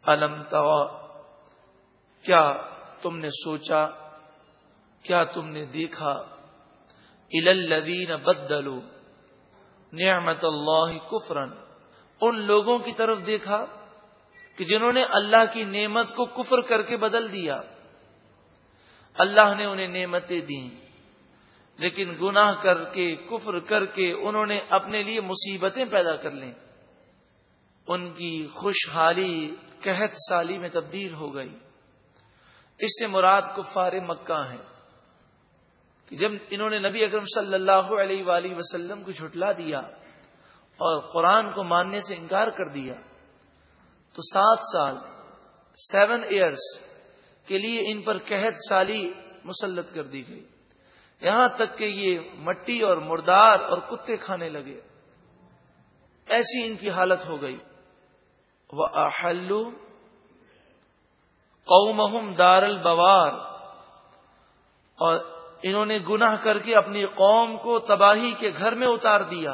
الم ترى، کیا تم نے سوچا، کیا تم نے دیکھا، الی الذین بدلوا نعمت اللہ کفرا، ان لوگوں کی طرف دیکھا کہ جنہوں نے اللہ کی نعمت کو کفر کر کے بدل دیا. اللہ نے انہیں نعمتیں دیں لیکن گناہ کر کے، کفر کر کے انہوں نے اپنے لیے مصیبتیں پیدا کر لیں. ان کی خوشحالی قحط سالی میں تبدیل ہو گئی. اس سے مراد کفار مکہ ہیں کہ جب انہوں نے نبی اکرم صلی اللہ علیہ وآلہ وسلم کو جھٹلا دیا اور قرآن کو ماننے سے انکار کر دیا تو 7 سال 7 ایئرز کے لیے ان پر قحط سالی مسلط کر دی گئی، یہاں تک کہ یہ مٹی اور مردار اور کتے کھانے لگے. ایسی ان کی حالت ہو گئی. وَأَحَلُّوا قَوْمَهُمْ دَارَ الْبَوَارِ، اور انہوں نے گناہ کر کے اپنی قوم کو تباہی کے گھر میں اتار دیا.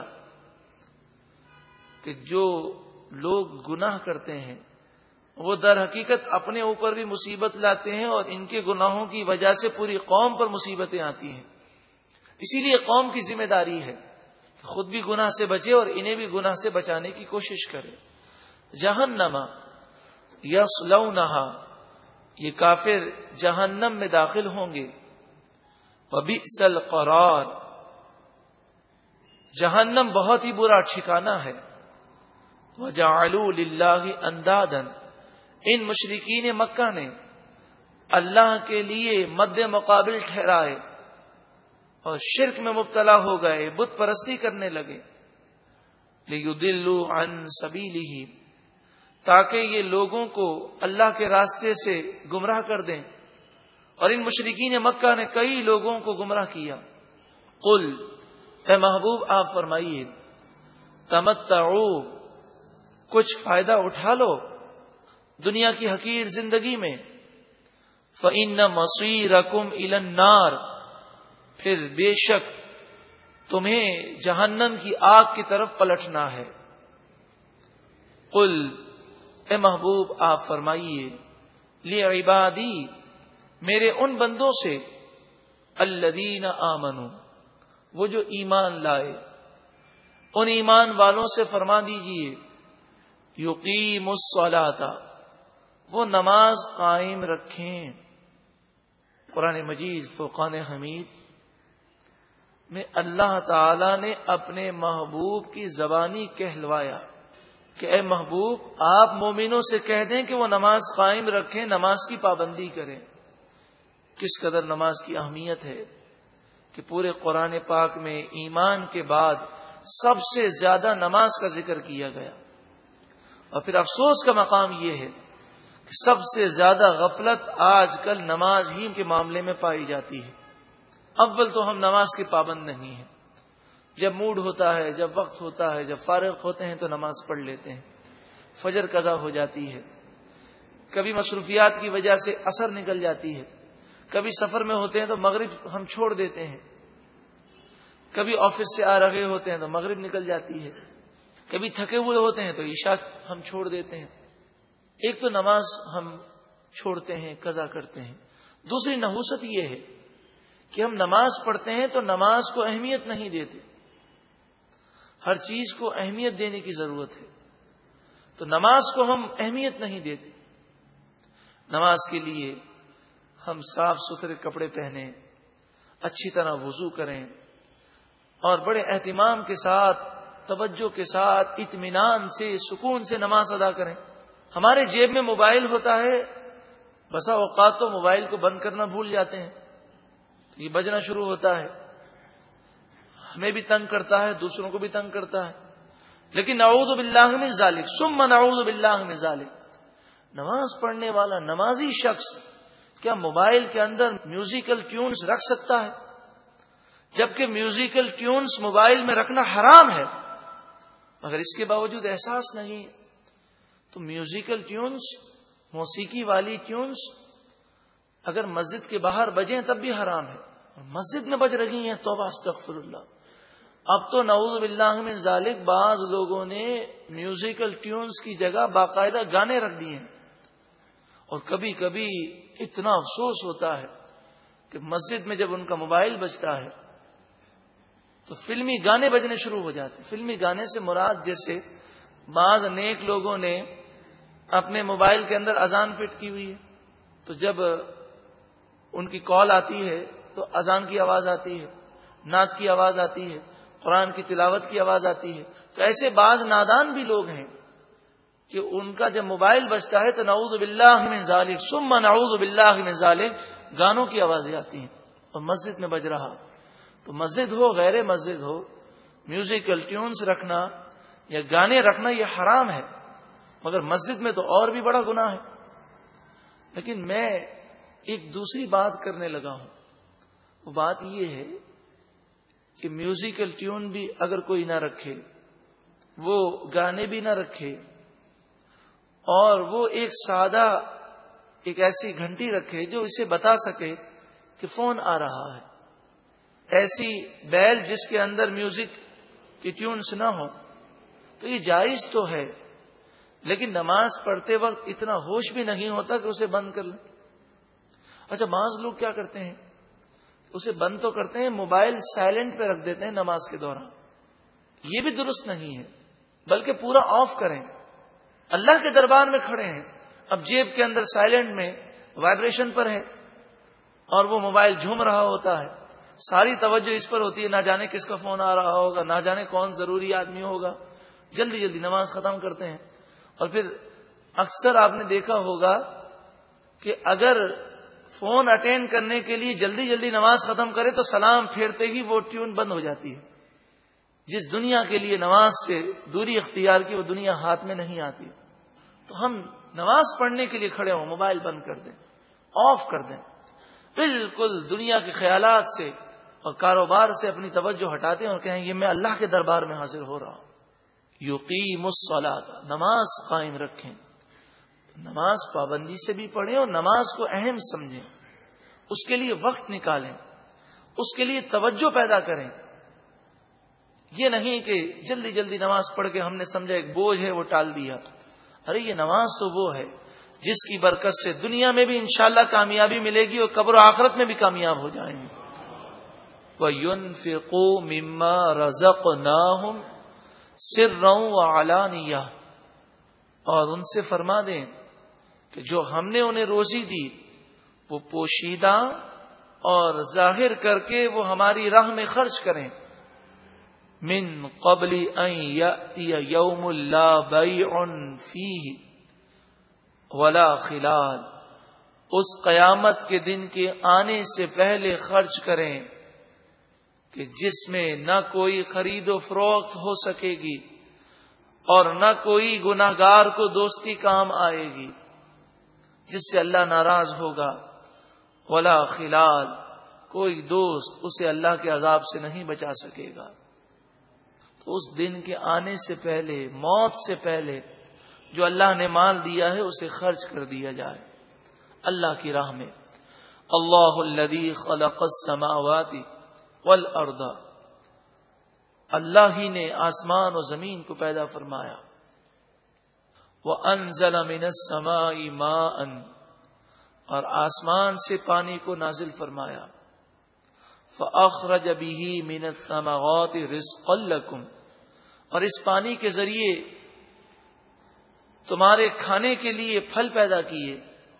کہ جو لوگ گناہ کرتے ہیں وہ در حقیقت اپنے اوپر بھی مصیبت لاتے ہیں اور ان کے گناہوں کی وجہ سے پوری قوم پر مصیبتیں آتی ہیں. اسی لیے قوم کی ذمہ داری ہے کہ خود بھی گناہ سے بچے اور انہیں بھی گناہ سے بچانے کی کوشش کرے. جہنم یصلونہا، یہ کافر جہنم میں داخل ہوں گے. وبئس القرار، جہنم بہت ہی برا ٹھکانہ ہے. وجعلوا للہ اندادا، ان مشرکین مکہ نے اللہ کے لیے مد مقابل ٹھہرائے اور شرک میں مبتلا ہو گئے، بت پرستی کرنے لگے. لیضلوا عن سبیلہ، تاکہ یہ لوگوں کو اللہ کے راستے سے گمراہ کر دیں. اور ان مشرکین مکہ نے کئی لوگوں کو گمراہ کیا. قل، اے محبوب آپ فرمائیے، تمتعوا، کچھ فائدہ اٹھا لو دنیا کی حقیر زندگی میں. فإن مصيركم إلى النار، پھر بے شک تمہیں جہنم کی آگ کی طرف پلٹنا ہے. قل، اے محبوب آپ فرمائیے، لعبادی، میرے ان بندوں سے، الذین آمنوا، وہ جو ایمان لائے، ان ایمان والوں سے فرما دیجئے، یقیموا الصلاۃ، وہ نماز قائم رکھیں. قرآن مجید فرقان حمید میں اللہ تعالی نے اپنے محبوب کی زبانی کہلوایا کہ اے محبوب آپ مومنوں سے کہہ دیں کہ وہ نماز قائم رکھیں، نماز کی پابندی کریں. کس قدر نماز کی اہمیت ہے کہ پورے قرآن پاک میں ایمان کے بعد سب سے زیادہ نماز کا ذکر کیا گیا. اور پھر افسوس کا مقام یہ ہے کہ سب سے زیادہ غفلت آج کل نماز ہی کے معاملے میں پائی جاتی ہے. اول تو ہم نماز کے پابند نہیں ہیں. جب موڈ ہوتا ہے، جب وقت ہوتا ہے، جب فارغ ہوتے ہیں تو نماز پڑھ لیتے ہیں. فجر قضا ہو جاتی ہے، کبھی مصروفیات کی وجہ سے عصر نکل جاتی ہے، کبھی سفر میں ہوتے ہیں تو مغرب ہم چھوڑ دیتے ہیں، کبھی آفس سے آ رہے ہوتے ہیں تو مغرب نکل جاتی ہے، کبھی تھکے ہوئے ہوتے ہیں تو عشاء ہم چھوڑ دیتے ہیں. ایک تو نماز ہم چھوڑتے ہیں، قضا کرتے ہیں. دوسری نحوست یہ ہے کہ ہم نماز پڑھتے ہیں تو نماز کو اہمیت نہیں دیتے. ہر چیز کو اہمیت دینے کی ضرورت ہے، تو نماز کو ہم اہمیت نہیں دیتے. نماز کے لیے ہم صاف ستھرے کپڑے پہنیں، اچھی طرح وضو کریں اور بڑے اہتمام کے ساتھ، توجہ کے ساتھ، اطمینان سے، سکون سے نماز ادا کریں. ہمارے جیب میں موبائل ہوتا ہے، بسا اوقات تو موبائل کو بند کرنا بھول جاتے ہیں تو یہ بجنا شروع ہوتا ہے، ہمیں بھی تنگ کرتا ہے، دوسروں کو بھی تنگ کرتا ہے. لیکن نعوذ باللہ من ذالک ثم نعوذ باللہ من ذالک، نماز پڑھنے والا نمازی شخص کیا موبائل کے اندر میوزیکل ٹیونز رکھ سکتا ہے؟ جبکہ میوزیکل ٹیونز موبائل میں رکھنا حرام ہے، مگر اس کے باوجود احساس نہیں. تو میوزیکل ٹیونز، موسیقی والی ٹیونز اگر مسجد کے باہر بجیں تب بھی حرام ہے، اور مسجد میں بج رہی ہیں، توبہ استغفر اللہ. اب تو نعوذ باللہ من ذالک بعض لوگوں نے میوزیکل ٹیونز کی جگہ باقاعدہ گانے رکھ دیے ہیں. اور کبھی کبھی اتنا افسوس ہوتا ہے کہ مسجد میں جب ان کا موبائل بجتا ہے تو فلمی گانے بجنے شروع ہو جاتے ہیں. فلمی گانے سے مراد جیسے بعض نیک لوگوں نے اپنے موبائل کے اندر اذان فٹ کی ہوئی ہے، تو جب ان کی کال آتی ہے تو اذان کی آواز آتی ہے، نعت کی آواز آتی ہے، قرآن کی تلاوت کی آواز آتی ہے. تو ایسے بعض نادان بھی لوگ ہیں کہ ان کا جب موبائل بجتا ہے تو نعوذ باللہ من ذالک ثم نعوذ باللہ من ذالک گانوں کی آوازیں آتی ہیں اور مسجد میں بج رہا. تو مسجد ہو غیر مسجد ہو، میوزیکل ٹیونز رکھنا یا گانے رکھنا یہ حرام ہے، مگر مسجد میں تو اور بھی بڑا گناہ ہے. لیکن میں ایک دوسری بات کرنے لگا ہوں. وہ بات یہ ہے کہ میوزیکل ٹیون بھی اگر کوئی نہ رکھے، وہ گانے بھی نہ رکھے، اور وہ ایک سادہ ایک ایسی گھنٹی رکھے جو اسے بتا سکے کہ فون آ رہا ہے، ایسی بیل جس کے اندر میوزک کی ٹیونز نہ ہو، تو یہ جائز تو ہے. لیکن نماز پڑھتے وقت اتنا ہوش بھی نہیں ہوتا کہ اسے بند کر لیں. اچھا، بعض لوگ کیا کرتے ہیں، اسے بند تو کرتے ہیں، موبائل سائلنٹ پہ رکھ دیتے ہیں نماز کے دوران. یہ بھی درست نہیں ہے، بلکہ پورا آف کریں. اللہ کے دربار میں کھڑے ہیں، اب جیب کے اندر سائلنٹ میں وائبریشن پر ہے اور وہ موبائل جھوم رہا ہوتا ہے، ساری توجہ اس پر ہوتی ہے، نہ جانے کس کا فون آ رہا ہوگا، نہ جانے کون ضروری آدمی ہوگا. جلدی جلدی نماز ختم کرتے ہیں. اور پھر اکثر آپ نے دیکھا ہوگا کہ اگر فون اٹینڈ کرنے کے لیے جلدی جلدی نماز ختم کرے تو سلام پھیرتے ہی وہ ٹیون بند ہو جاتی ہے. جس دنیا کے لیے نماز سے دوری اختیار کی وہ دنیا ہاتھ میں نہیں آتی. تو ہم نماز پڑھنے کے لیے کھڑے ہوں، موبائل بند کر دیں، آف کر دیں، بالکل دنیا کے خیالات سے اور کاروبار سے اپنی توجہ ہٹاتے ہیں اور کہیں یہ میں اللہ کے دربار میں حاضر ہو رہا ہوں. یقیم الصلاۃ، نماز قائم رکھیں. نماز پابندی سے بھی پڑھیں اور نماز کو اہم سمجھیں، اس کے لیے وقت نکالیں، اس کے لیے توجہ پیدا کریں. یہ نہیں کہ جلدی جلدی نماز پڑھ کے ہم نے سمجھا ایک بوجھ ہے وہ ٹال دیا. ارے یہ نماز تو وہ ہے جس کی برکت سے دنیا میں بھی انشاءاللہ کامیابی ملے گی اور قبر و آخرت میں بھی کامیاب ہو جائیں گے. وَيُنْفِقُوا مِمَّا رَزَقْنَاهُمْ سِرًّا وَعَلَانِيَةً، اور ان سے فرما دیں کہ جو ہم نے انہیں روزی دی وہ پوشیدہ اور ظاہر کر کے وہ ہماری راہ میں خرچ کریں. من قبل ان یأتی یوم لا بیع فیہ ولا خلال، اس قیامت کے دن کے آنے سے پہلے خرچ کریں کہ جس میں نہ کوئی خرید و فروخت ہو سکے گی اور نہ کوئی گناہگار کو دوستی کام آئے گی، جس سے اللہ ناراض ہوگا. ولا خلال، کوئی دوست اسے اللہ کے عذاب سے نہیں بچا سکے گا. تو اس دن کے آنے سے پہلے، موت سے پہلے جو اللہ نے مال دیا ہے اسے خرچ کر دیا جائے اللہ کی راہ میں. اللہ الذی خلق السماوات والارض، اللہ ہی نے آسمان و زمین کو پیدا فرمایا. وانزل من السماء ماء، اور آسمان سے پانی کو نازل فرمایا. فاخرج به من الثمرات رزقا لكم، اور اس پانی کے ذریعے تمہارے کھانے کے لیے پھل پیدا کیے.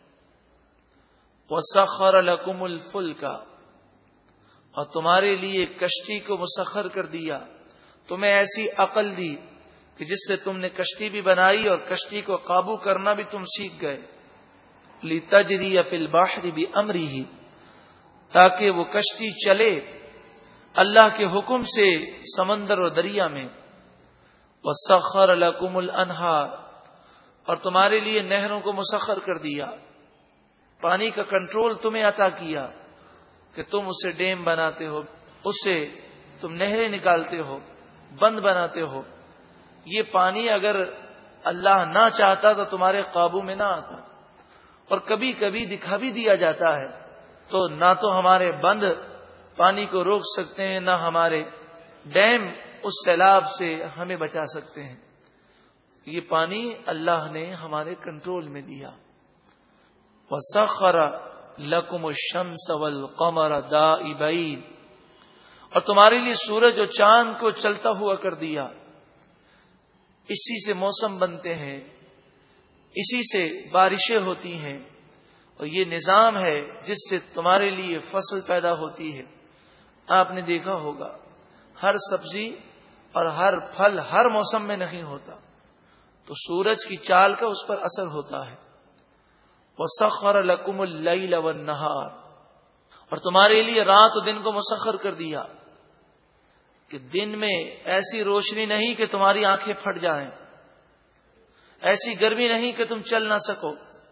وسخر لكم الفلك، اور تمہارے لیے کشتی کو مسخر کر دیا، تمہیں ایسی عقل دی کہ جس سے تم نے کشتی بھی بنائی اور کشتی کو قابو کرنا بھی تم سیکھ گئے. لِتَجْرِيَ فِي الْبَحْرِ بِأَمْرِهِ، تاکہ وہ کشتی چلے اللہ کے حکم سے سمندر اور دریا میں. وَسَخَّرَ لَكُمُ الْأَنْهَارَ، اور تمہارے لیے نہروں کو مسخر کر دیا، پانی کا کنٹرول تمہیں عطا کیا کہ تم اسے ڈیم بناتے ہو، اس سے تم نہریں نکالتے ہو، بند بناتے ہو. یہ پانی اگر اللہ نہ چاہتا تو تمہارے قابو میں نہ آتا. اور کبھی کبھی دکھا بھی دیا جاتا ہے تو نہ تو ہمارے بند پانی کو روک سکتے ہیں، نہ ہمارے ڈیم اس سیلاب سے ہمیں بچا سکتے ہیں. یہ پانی اللہ نے ہمارے کنٹرول میں دیا. وَسَخَّرَ لَكُمُ الشَّمْسَ وَالْقَمَرَ دَائِبَيْنِ، اور تمہارے لیے سورج اور چاند کو چلتا ہوا کر دیا. اسی سے موسم بنتے ہیں، اسی سے بارشیں ہوتی ہیں، اور یہ نظام ہے جس سے تمہارے لیے فصل پیدا ہوتی ہے. آپ نے دیکھا ہوگا ہر سبزی اور ہر پھل ہر موسم میں نہیں ہوتا، تو سورج کی چال کا اس پر اثر ہوتا ہے. وَسَخَّرَ لَكُمُ اللَّيْلَ وَالنَّهَارَ، اور تمہارے لیے رات و دن کو مسخر کر دیا کہ دن میں ایسی روشنی نہیں کہ تمہاری آنکھیں پھٹ جائیں، ایسی گرمی نہیں کہ تم چل نہ سکو.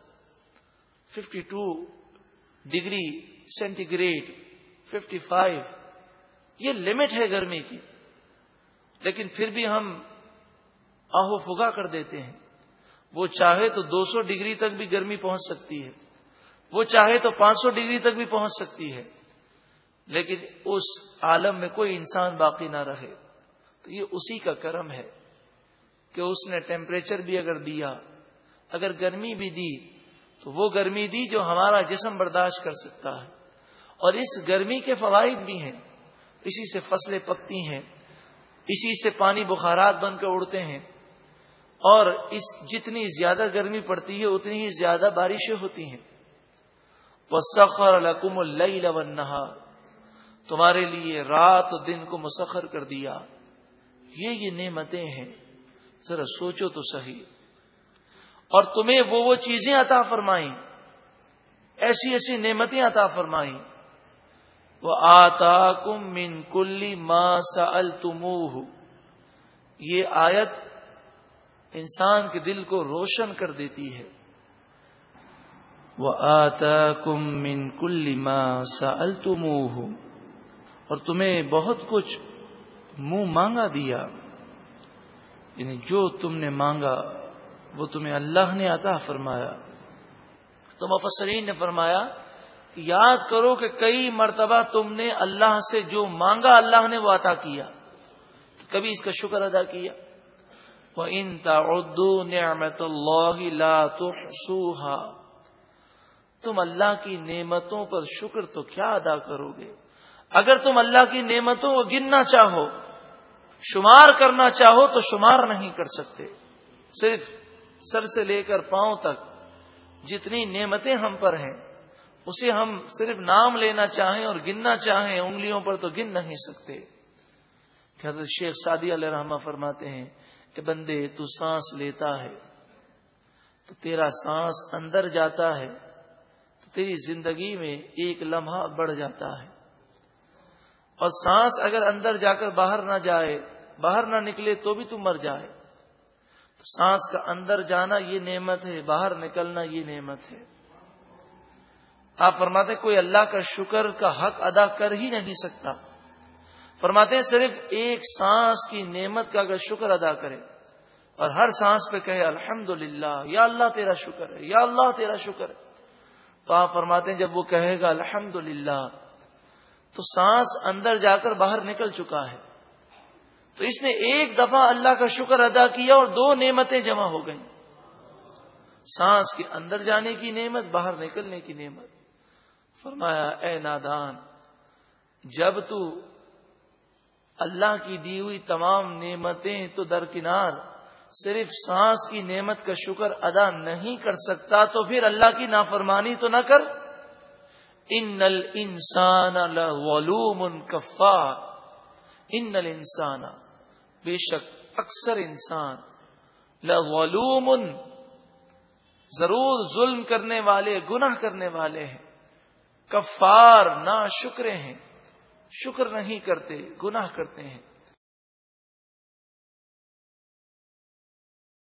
52 ڈگری سینٹی گریڈ، 55، یہ لمٹ ہے گرمی کی، لیکن پھر بھی ہم آہو فگا کر دیتے ہیں. وہ چاہے تو 200 ڈگری تک بھی گرمی پہنچ سکتی ہے، وہ چاہے تو 500 ڈگری تک بھی پہنچ سکتی ہے، لیکن اس عالم میں کوئی انسان باقی نہ رہے. تو یہ اسی کا کرم ہے کہ اس نے ٹیمپریچر بھی اگر دیا، اگر گرمی بھی دی، تو وہ گرمی دی جو ہمارا جسم برداشت کر سکتا ہے. اور اس گرمی کے فوائد بھی ہیں، اسی سے فصلیں پکتی ہیں، اسی سے پانی بخارات بن کر اڑتے ہیں، اور اس جتنی زیادہ گرمی پڑتی ہے اتنی ہی زیادہ بارشیں ہوتی ہیں. وَسَخَّرَ لَكُمُ اللَّيْلَ وَالنَّهَارَ، تمہارے لیے رات و دن کو مسخر کر دیا. یہ نعمتیں ہیں، ذرا سوچو تو صحیح. اور تمہیں وہ چیزیں عطا فرمائیں، ایسی ایسی نعمتیں عطا فرمائیں. وَآتَاكُم مِّن كُلِّ مَا سَأَلْتُمُوهُ، یہ آیت انسان کے دل کو روشن کر دیتی ہے. وَآتَاكُم مِّن كُلِّ مَا سَأَلْتُمُوهُ، اور تمہیں بہت کچھ منہ مانگا دیا، یعنی جو تم نے مانگا وہ تمہیں اللہ نے عطا فرمایا. تو مفسرین نے فرمایا کہ یاد کرو کہ کئی مرتبہ تم نے اللہ سے جو مانگا اللہ نے وہ عطا کیا، تو کبھی اس کا شکر ادا کیا. وَإِن تَعُدُّوا نِعْمَةَ اللَّهِ لَا تُحْصُوهَا، تم اللہ کی نعمتوں پر شکر تو کیا ادا کرو گے؟ اگر تم اللہ کی نعمتوں کو گننا چاہو، شمار کرنا چاہو تو شمار نہیں کر سکتے. صرف سر سے لے کر پاؤں تک جتنی نعمتیں ہم پر ہیں اسے ہم صرف نام لینا چاہیں اور گننا چاہیں انگلیوں پر تو گن نہیں سکتے. حضرت شیخ سعدی علیہ رحمہ فرماتے ہیں کہ بندے تو سانس لیتا ہے تو تیرا سانس اندر جاتا ہے تو تیری زندگی میں ایک لمحہ بڑھ جاتا ہے، اور سانس اگر اندر جا کر باہر نہ جائے، باہر نہ نکلے تو بھی تو مر جائے. تو سانس کا اندر جانا یہ نعمت ہے، باہر نکلنا یہ نعمت ہے. آپ فرماتے کوئی اللہ کا شکر کا حق ادا کر ہی نہیں سکتا. فرماتے ہیں صرف ایک سانس کی نعمت کا اگر شکر ادا کرے اور ہر سانس پہ کہے الحمدللہ، یا اللہ تیرا شکر ہے، یا اللہ تیرا شکر ہے، تو آپ فرماتے ہیں جب وہ کہے گا الحمدللہ تو سانس اندر جا کر باہر نکل چکا ہے. تو اس نے ایک دفعہ اللہ کا شکر ادا کیا اور دو نعمتیں جمع ہو گئیں، سانس کے اندر جانے کی نعمت، باہر نکلنے کی نعمت. فرمایا اے نادان، جب تو اللہ کی دی ہوئی تمام نعمتیں تو درکنار صرف سانس کی نعمت کا شکر ادا نہیں کر سکتا تو پھر اللہ کی نافرمانی تو نہ کر. ان الانسان لظلوم کفار، ان الانسان، بے شک اکثر انسان، لظلوم، ضرور ظلم کرنے والے، گناہ کرنے والے ہیں، کفار، نا شکرے ہیں، شکر نہیں کرتے، گناہ کرتے ہیں.